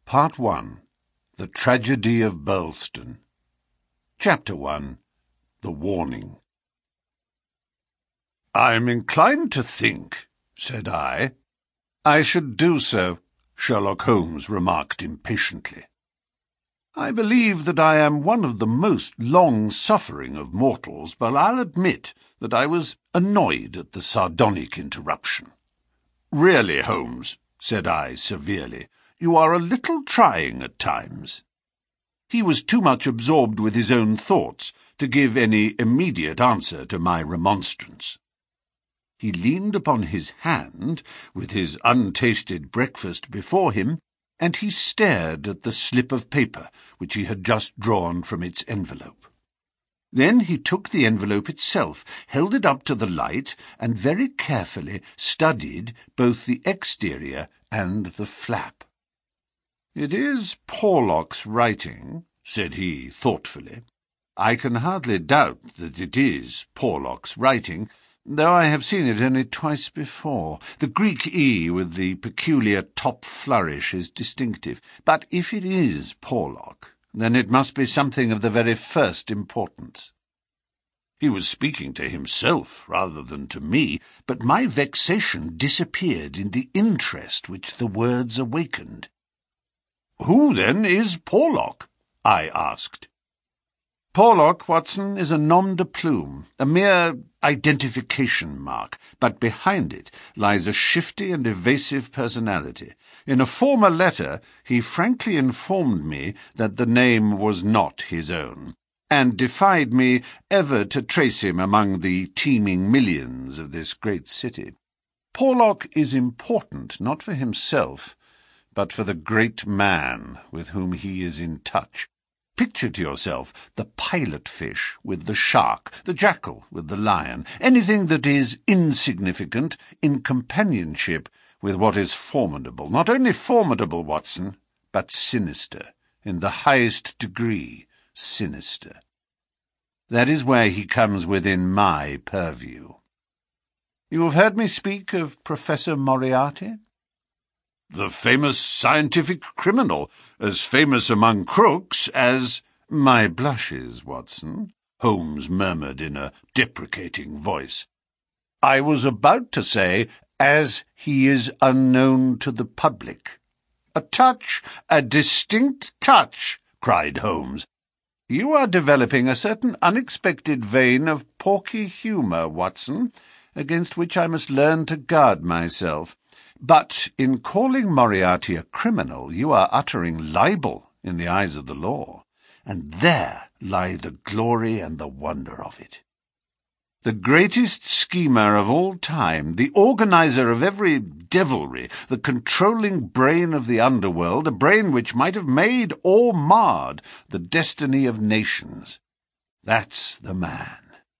Part 1. The Tragedy of Burleston. Chapter 1. The Warning. "I'm inclined to think," said I. "I should do so," Sherlock Holmes remarked impatiently. "I believe that I am one of the most long-suffering of mortals, but I'll admit that I was annoyed at the sardonic interruption. "Really, Holmes," said I severely, "you are a little trying at times." He was too much absorbed with his own thoughts to give any immediate answer to my remonstrance. He leaned upon his hand, with his untasted breakfast before him, and he stared at the slip of paper which he had just drawn from its envelope. Then he took the envelope itself, held it up to the light, and very carefully studied both the exterior and the flap. "It is Porlock's writing," said he thoughtfully. "I can hardly doubt that it is Porlock's writing, though I have seen it only twice before. The Greek E with the peculiar top flourish is distinctive. But if it is Porlock, then it must be something of the very first importance." He was speaking to himself rather than to me, but my vexation disappeared in the interest which the words awakened. "Who, then, is Porlock?" I asked. "Porlock, Watson, is a nom de plume, a mere identification mark, but behind it lies a shifty and evasive personality. In a former letter he frankly informed me that the name was not his own, and defied me ever to trace him among the teeming millions of this great city. Porlock is important not for himself, but for the great man with whom he is in touch. Picture to yourself the pilot-fish with the shark, the jackal with the lion, anything that is insignificant in companionship with what is formidable. Not only formidable, Watson, but sinister, in the highest degree sinister. That is where he comes within my purview. You have heard me speak of Professor Moriarty? The famous scientific criminal, as famous among crooks as— "My blushes, Watson," Holmes murmured in a deprecating voice. "I was about to say, as he is unknown to the public." A distinct touch," cried Holmes. "You are developing a certain unexpected vein of porky humour, Watson, against which I must learn to guard myself. But in calling Moriarty a criminal, you are uttering libel in the eyes of the law, and there lie the glory and the wonder of it. The greatest schemer of all time, the organizer of every devilry, the controlling brain of the underworld, a brain which might have made or marred the destiny of nations. That's the man.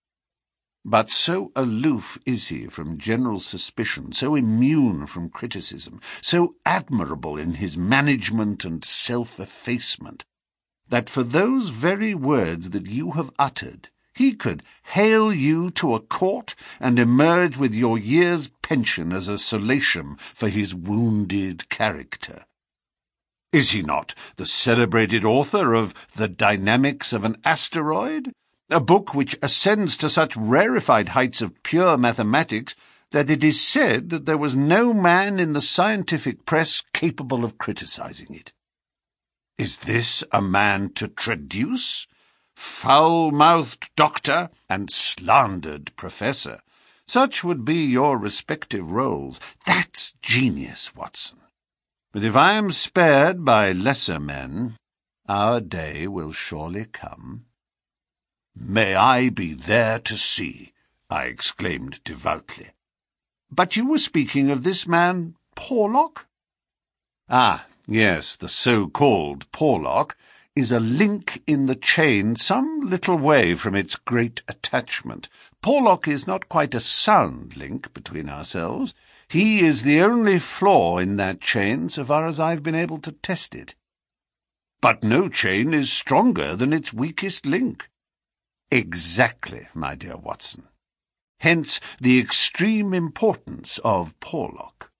But so aloof is he from general suspicion, so immune from criticism, so admirable in his management and self-effacement, that for those very words that you have uttered, he could hale you to a court and emerge with your year's pension as a solatium for his wounded character. Is he not the celebrated author of The Dynamics of an Asteroid? A book which ascends to such rarefied heights of pure mathematics that it is said that there was no man in the scientific press capable of criticizing it. Is this a man to traduce? Foul-mouthed doctor and slandered professor. Such would be your respective roles. That's genius, Watson. But if I am spared by lesser men, our day will surely come." "May I be there to see," I exclaimed devoutly. "But you were speaking of this man Porlock?" "Ah, yes, the so-called Porlock is a link in the chain some little way from its great attachment. Porlock is not quite a sound link between ourselves. He is the only flaw in that chain so far as I've been able to test it." "But no chain is stronger than its weakest link." "Exactly, my dear Watson. Hence the extreme importance of Porlock.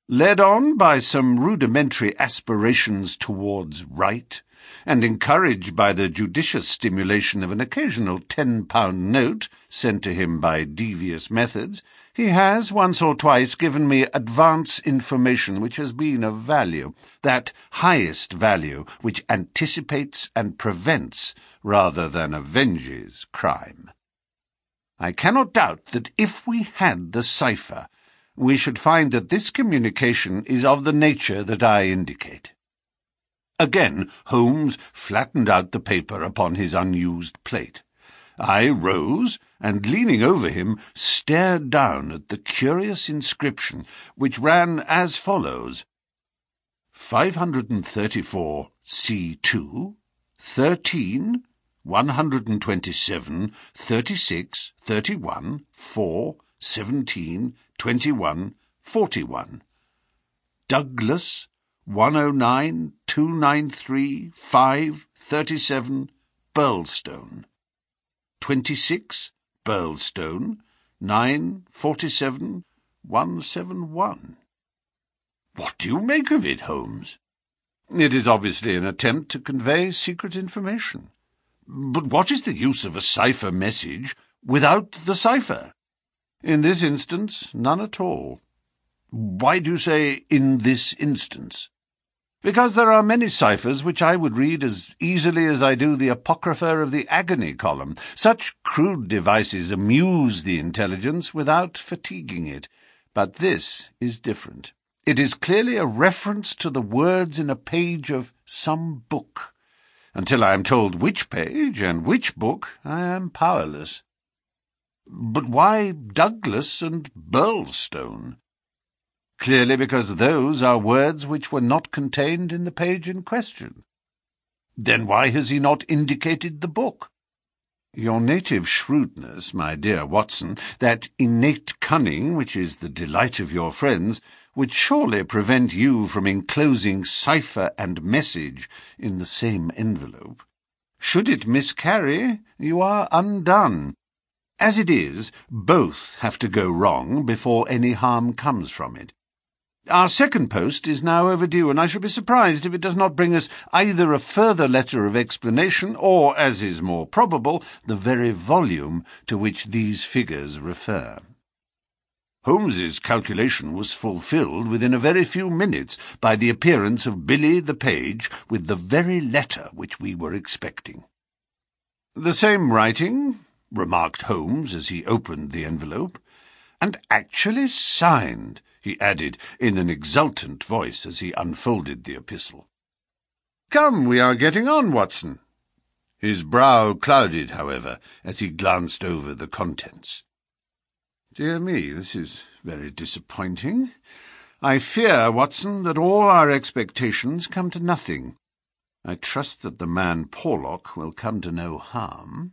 Led on by some rudimentary aspirations towards right, and encouraged by the judicious stimulation of an occasional £10 note sent to him by devious methods, he has once or twice given me advance information which has been of value, that highest value which anticipates and prevents rather than avenges crime. I cannot doubt that if we had the cipher, we should find that this communication is of the nature that I indicate. Again Holmes flattened out the paper upon his unused plate. I rose, and leaning over him, stared down at the curious inscription, which ran as follows: 534 C2, 13, 127, 36, 31, 4, 17, 21, 41. Douglas, 109, 293, 5, 37, Burlstone. 26, Burlstone, 9, 47, 171. What do you make of it, Holmes? It is obviously an attempt to convey secret information. But what is the use of a cipher message without the cipher? In this instance, none at all. Why do you say, in this instance? Because there are many ciphers which I would read as easily as I do the apocrypha of the agony column. Such crude devices amuse the intelligence without fatiguing it. But this is different. It is clearly a reference to the words in a page of some book. Until I am told which page and which book, I am powerless. But why Douglas and Burlstone? Clearly because those are words which were not contained in the page in question. Then why has he not indicated the book? Your native shrewdness, my dear Watson, that innate cunning which is the delight of your friends, would surely prevent you from enclosing cipher and message in the same envelope. Should it miscarry, you are undone. As it is, both have to go wrong before any harm comes from it. Our second post is now overdue, and I shall be surprised if it does not bring us either a further letter of explanation or, as is more probable, the very volume to which these figures refer. Holmes's calculation was fulfilled within a very few minutes by the appearance of Billy the page with the very letter which we were expecting. "The same writing," remarked Holmes as he opened the envelope, "and actually signed," he added in an exultant voice as he unfolded the epistle. "Come, we are getting on, Watson." His brow clouded, however, as he glanced over the contents. "Dear me, this is very disappointing. I fear, Watson, that all our expectations come to nothing. I trust that the man Porlock will come to no harm.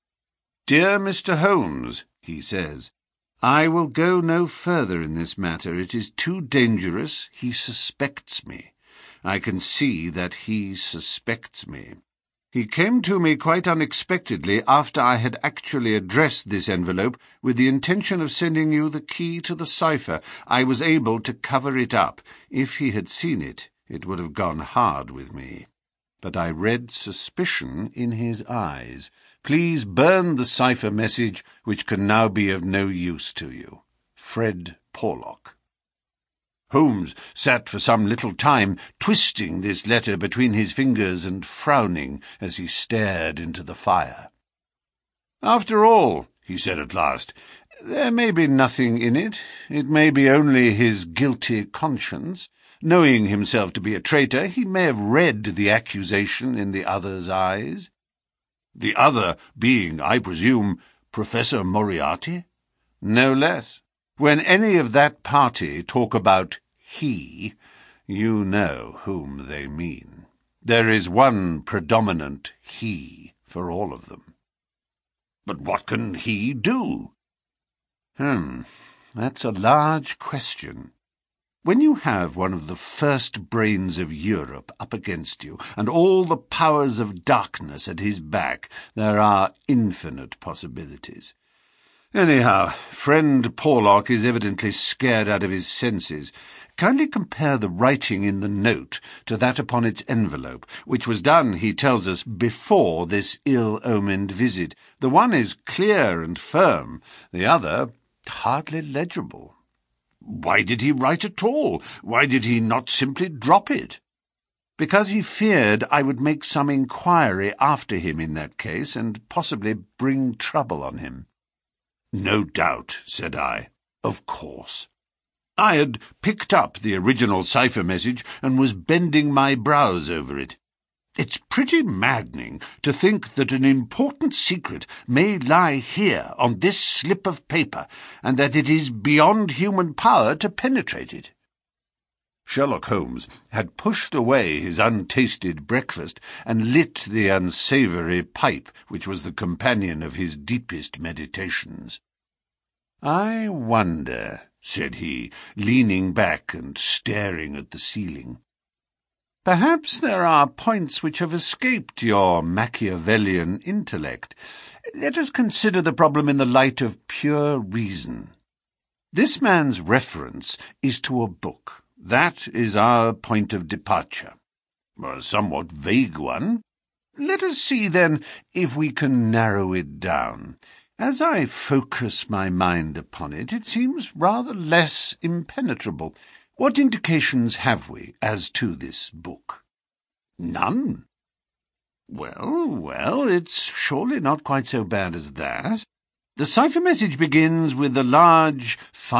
Dear Mr. Holmes, he says, I will go no further in this matter. It is too dangerous. He suspects me. I can see that he suspects me. He came to me quite unexpectedly after I had actually addressed this envelope with the intention of sending you the key to the cipher. I was able to cover it up. If he had seen it, it would have gone hard with me. But I read suspicion in his eyes. Please burn the cipher message, which can now be of no use to you. Fred Porlock. Holmes sat for some little time, twisting this letter between his fingers and frowning as he stared into the fire. "After all," he said at last, "there may be nothing in it. It may be only his guilty conscience. Knowing himself to be a traitor, he may have read the accusation in the other's eyes. The other being, I presume, Professor Moriarty? No less. When any of that party talk about he, you know whom they mean. There is one predominant he for all of them. But what can he do? That's a large question. When you have one of the first brains of Europe up against you, and all the powers of darkness at his back, there are infinite possibilities. Anyhow, friend Porlock is evidently scared out of his senses, Kindly compare the writing in the note to that upon its envelope, which was done, he tells us, before this ill-omened visit. The one is clear and firm, the other hardly legible. Why did he write at all? Why did he not simply drop it? Because he feared I would make some inquiry after him in that case, and possibly bring trouble on him. No doubt, said I. Of course. I had picked up the original cipher message and was bending my brows over it. It's pretty maddening to think that an important secret may lie here on this slip of paper, and that it is beyond human power to penetrate it. Sherlock Holmes had pushed away his untasted breakfast and lit the unsavoury pipe which was the companion of his deepest meditations. "I wonder," said he, leaning back and staring at the ceiling. "Perhaps there are points which have escaped your Machiavellian intellect. Let us consider the problem in the light of pure reason. This man's reference is to a book. That is our point of departure. A somewhat vague one. Let us see, then, if we can narrow it down. As I focus my mind upon it, it seems rather less impenetrable. What indications have we as to this book?" "None." Well, it's surely not quite so bad as that. The cipher message begins with the large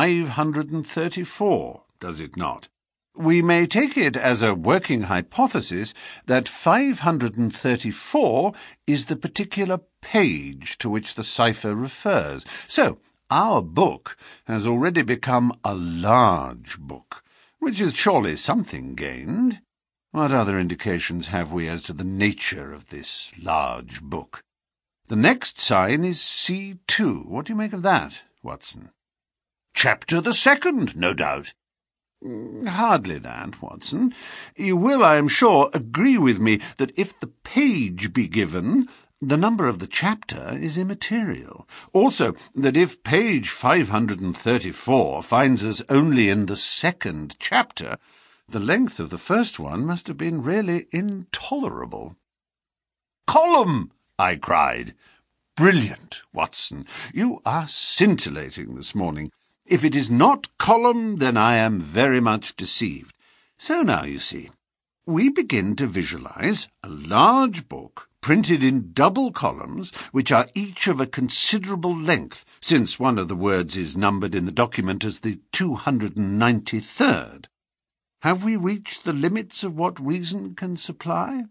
534, does it not? We may take it as a working hypothesis that 534 is the particular page to which the cipher refers. So, our book has already become a large book, which is surely something gained. What other indications have we as to the nature of this large book? The next sign is C2. What do you make of that, Watson? Chapter the second, no doubt. Hardly that, Watson. You will, I am sure, agree with me that if the page be given, the number of the chapter is immaterial. Also, that if page 534 finds us only in the second chapter, the length of the first one must have been really intolerable. "Column!" I cried. "Brilliant, Watson. You are scintillating this morning. If it is not column, then I am very much deceived. So now, you see, we begin to visualize a large book printed in double columns, which are each of a considerable length, since one of the words is numbered in the document as the 293rd. Have we reached the limits of what reason can supply?"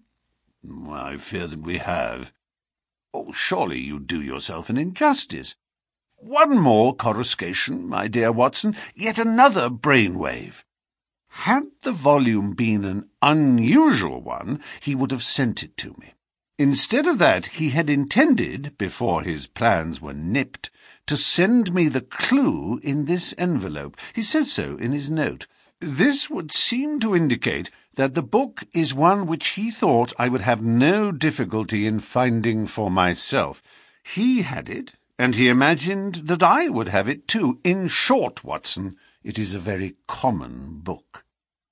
"I fear that we have." "Oh, surely you do yourself an injustice. One more coruscation, my dear Watson, yet another brainwave. Had the volume been an unusual one, he would have sent it to me. Instead of that, he had intended, before his plans were nipped, to send me the clue in this envelope. He says so in his note. This would seem to indicate that the book is one which he thought I would have no difficulty in finding for myself. He had it, and he imagined that I would have it too. In short, Watson, it is a very common book."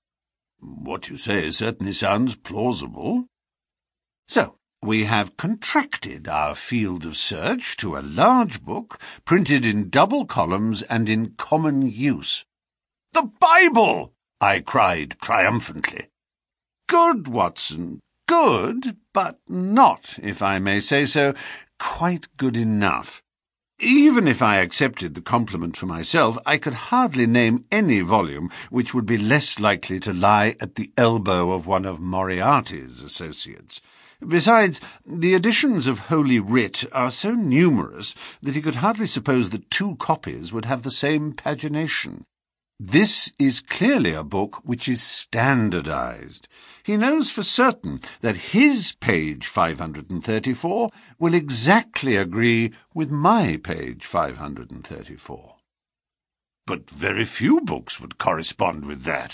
"What you say certainly sounds plausible." "So, we have contracted our field of search to a large book, printed in double columns and in common use." "The Bible!" I cried triumphantly. "Good, Watson, good, but not, if I may say so, quite good enough. Even if I accepted the compliment for myself, I could hardly name any volume which would be less likely to lie at the elbow of one of Moriarty's associates. Besides, the editions of Holy Writ are so numerous that he could hardly suppose that two copies would have the same pagination. This is clearly a book which is standardized. He knows for certain that his page 534 will exactly agree with my page 534. But very few books would correspond with that.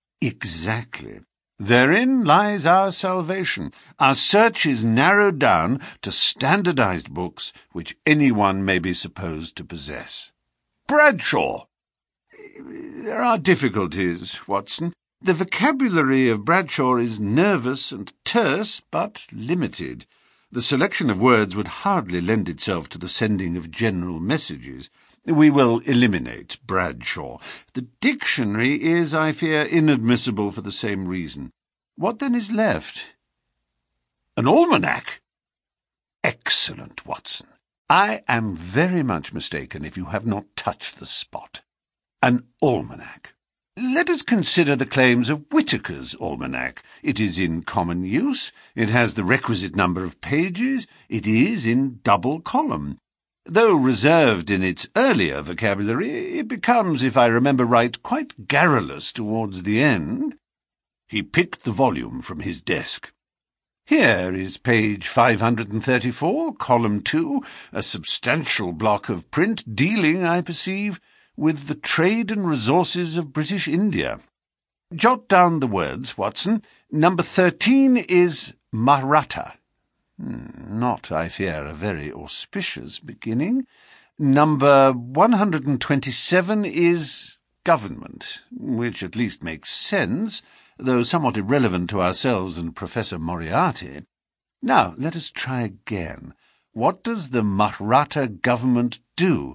Exactly. Therein lies our salvation. Our search is narrowed down to standardized books which anyone may be supposed to possess. Bradshaw! There are difficulties, Watson. The vocabulary of Bradshaw is nervous and terse, but limited. The selection of words would hardly lend itself to the sending of general messages. We will eliminate Bradshaw. The dictionary is, I fear, inadmissible for the same reason. What then is left? An almanac? Excellent, Watson. I am very much mistaken if you have not touched the spot. An almanac. Let us consider the claims of Whitaker's almanac. It is in common use. It has the requisite number of pages. It is in double column. Though reserved in its earlier vocabulary, it becomes, if I remember right, quite garrulous towards the end. He picked the volume from his desk. Here is page 534, column 2, a substantial block of print dealing, I perceive, with the trade and resources of British India. Jot down the words, Watson. Number 13 is Maratha. Not, I fear, a very auspicious beginning. Number 127 is government, which at least makes sense, though somewhat irrelevant to ourselves and Professor Moriarty. Now, let us try again. What does the Maratha government do?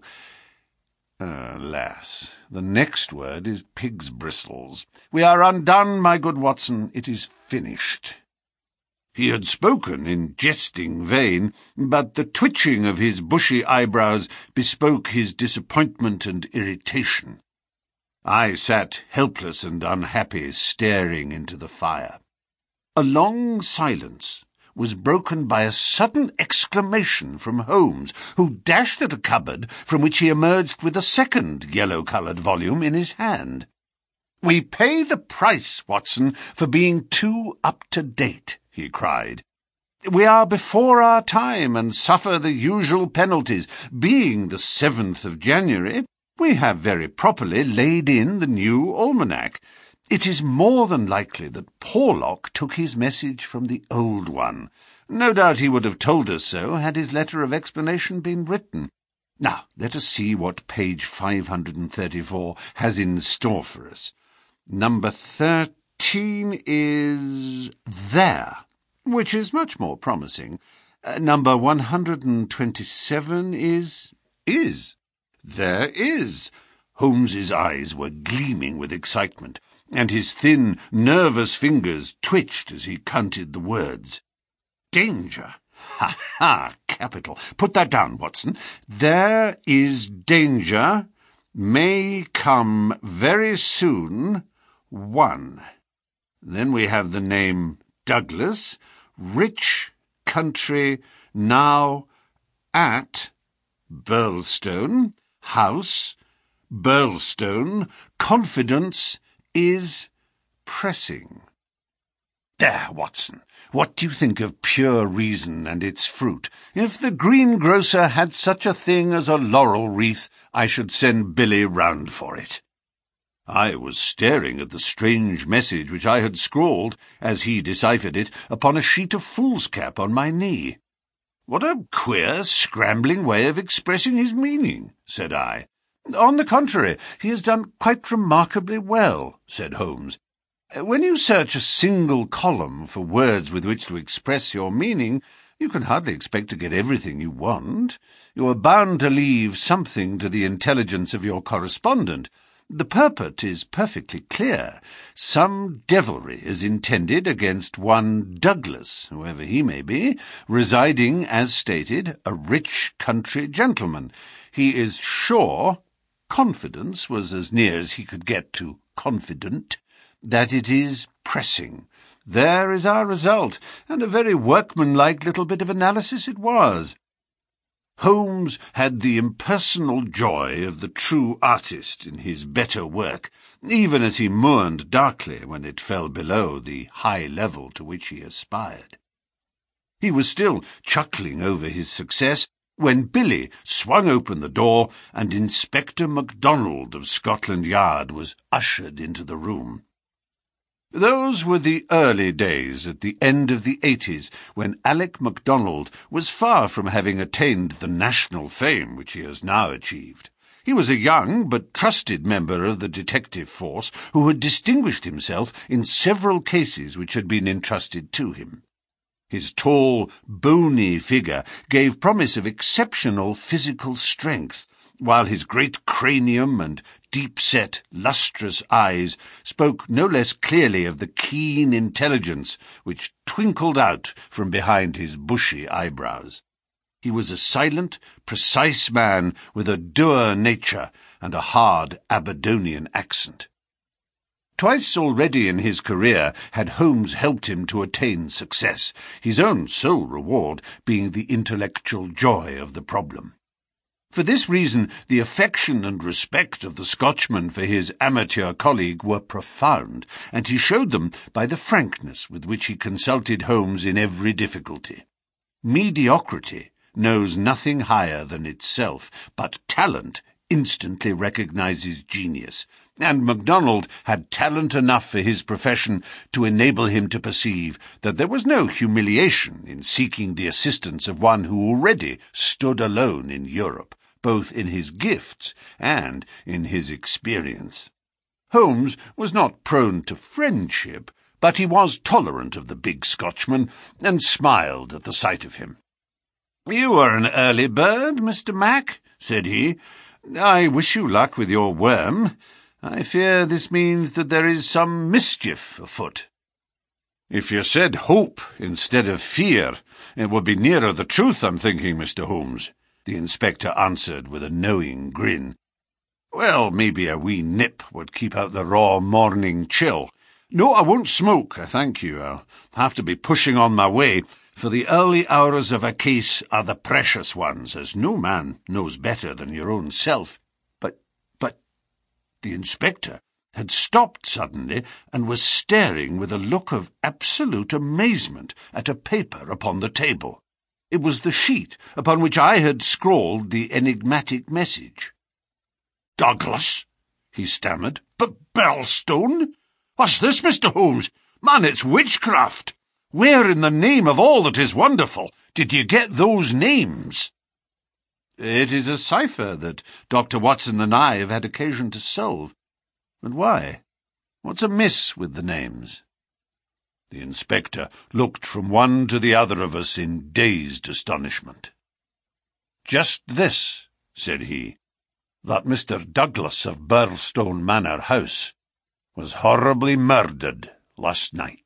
Alas, the next word is pig's bristles. We are undone, my good Watson. It is finished. He had spoken in jesting vein, but the twitching of his bushy eyebrows bespoke his disappointment and irritation. I sat helpless and unhappy, staring into the fire. A long silence was broken by a sudden exclamation from Holmes, who dashed at a cupboard from which he emerged with a second yellow-coloured volume in his hand. "We pay the price, Watson, for being too up-to-date," he cried. "We are before our time and suffer the usual penalties. Being the 7th of January, we have very properly laid in the new almanac. It is more than likely that Porlock took his message from the old one. No doubt he would have told us so had his letter of explanation been written. Now, let us see what page 534 has in store for us. Number 13 is there, which is much more promising. Number 127 is. There is. Holmes's eyes were gleaming with excitement, and his thin, nervous fingers twitched as he counted the words. Danger. Ha, ha, capital. Put that down, Watson. There is danger. May come very soon. 1. Then we have the name Douglas. Rich country now at Burlstone. House Burlstone. Confidence is pressing. There, Watson. What do you think of pure reason and its fruit? If the greengrocer had such a thing as a laurel wreath, I should send Billy round for it. I was staring at the strange message which I had scrawled, as he deciphered it, upon a sheet of foolscap on my knee. "What a queer, scrambling way of expressing his meaning," said I. "On the contrary, he has done quite remarkably well," said Holmes. "When you search a single column for words with which to express your meaning, you can hardly expect to get everything you want. You are bound to leave something to the intelligence of your correspondent. The purport is perfectly clear. Some devilry is intended against one Douglas, whoever he may be, residing, as stated, a rich country gentleman. He is sure, confidence was as near as he could get to confident, that it is pressing. There is our result, and a very workmanlike little bit of analysis it was." Holmes had the impersonal joy of the true artist in his better work, even as he mourned darkly when it fell below the high level to which he aspired. He was still chuckling over his success when Billy swung open the door and Inspector MacDonald of Scotland Yard was ushered into the room. Those were the early days at the end of the 80s, when Alec MacDonald was far from having attained the national fame which he has now achieved. He was a young but trusted member of the detective force who had distinguished himself in several cases which had been entrusted to him. His tall, bony figure gave promise of exceptional physical strength, while his great cranium and deep-set, lustrous eyes spoke no less clearly of the keen intelligence which twinkled out from behind his bushy eyebrows. He was a silent, precise man with a dour nature and a hard Aberdonian accent. Twice already in his career had Holmes helped him to attain success, his own sole reward being the intellectual joy of the problem. For this reason, the affection and respect of the Scotchman for his amateur colleague were profound, and he showed them by the frankness with which he consulted Holmes in every difficulty. Mediocrity knows nothing higher than itself, but talent instantly recognizes genius, and MacDonald had talent enough for his profession to enable him to perceive that there was no humiliation in seeking the assistance of one who already stood alone in Europe, both in his gifts and in his experience. Holmes was not prone to friendship, but he was tolerant of the big Scotchman, and smiled at the sight of him. "You are an early bird, Mr. Mac," said he. "I wish you luck with your worm. I fear this means that there is some mischief afoot." "If you said hope instead of fear, it would be nearer the truth, I'm thinking, Mr. Holmes," the inspector answered with a knowing grin. "Well, maybe a wee nip would keep out the raw morning chill. No, I won't smoke, I thank you. I'll have to be pushing on my way, for the early hours of a case are the precious ones, as no man knows better than your own self." But the inspector had stopped suddenly and was staring with a look of absolute amazement at a paper upon the table. It was the sheet upon which I had scrawled the enigmatic message. "Douglas," he stammered. "Birlstone? What's this, Mr. Holmes? Man, it's witchcraft! Where in the name of all that is wonderful did you get those names?" "It is a cipher that Dr. Watson and I have had occasion to solve. But why? What's amiss with the names?" The inspector looked from one to the other of us in dazed astonishment. "Just this," said he, "that Mr. Douglas of Birlstone Manor House was horribly murdered last night."